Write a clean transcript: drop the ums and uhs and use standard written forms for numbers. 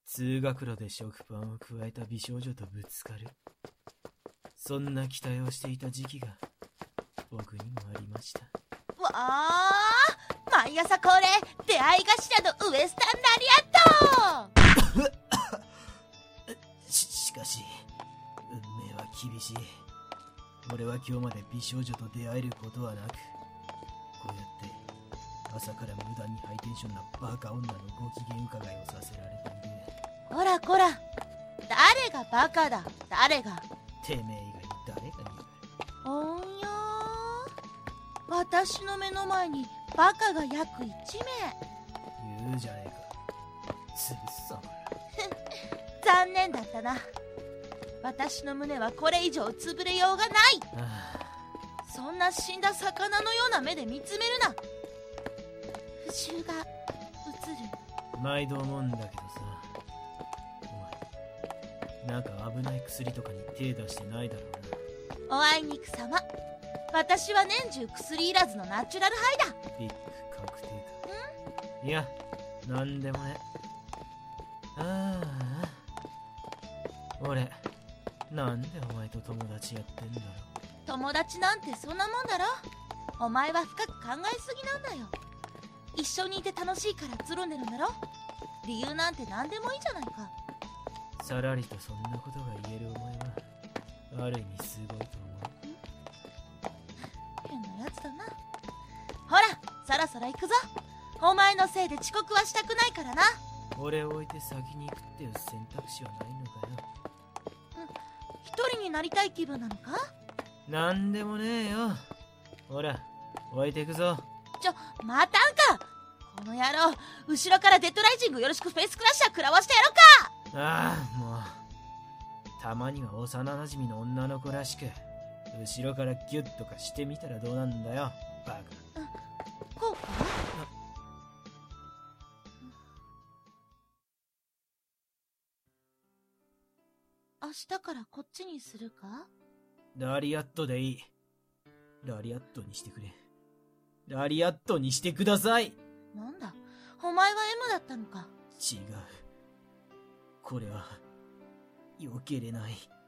通学路で食パンをくわえた美少女とぶつかる。そんな期待をしていた時期が僕にもありました。 わあ、毎朝恒例出会い頭のウエスタンラリアットしかし運命は厳しい。俺は今日まで美少女と出会えることはなく、こうやって朝から無駄にハイテンションなバカ女のご機嫌伺いをさせられている。 こらこら、誰がバカだ、誰が。 てめえ以外に誰がいる。 おんやー、私の目の前にバカが約1名。 言うじゃねえか、潰すぞ。 残念だったな。私の胸はこれ以上潰れようがない。そんな死んだ魚のような目で見つめるな。復讐が映る。 毎度思うんだけどさ、お前なんか危ない薬とかに手出してないだろうな。 おあいにくさま、私は年中薬いらずのナチュラルハイだ。 ビッグ確定か。いや、なんでもね。俺なんでお前と友達やってんだろう。 友達なんてそんなもんだろ。お前は深く考えすぎなんだよ。一緒にいて楽しいからつるんでるんだろ。理由なんて何でもいいじゃないか。 さらりとそんなことが言えるお前はある意味すごいと思う。 変なやつだな。ほら、そろそろ行くぞ。お前のせいで遅刻はしたくないからな。 俺を置いて先に行くっていう選択肢はないのかよ。 一人になりたい気分なのか。 なんでもねえよ。ほら置いてくぞ。 またんか。この野郎、後ろからデッドライジングよろしくフェイスクラッシャー食らわしてやろうか。 もうたまには幼馴染の女の子らしく後ろからギュッとかしてみたらどうなんだよ、バカ。 こうか。明日からこっちにするか。 ラリアットでいい。ラリアットにしてくれ。ラリアットにしてください。 なんだ、お前は M だったのか。 違う。これは避けれない。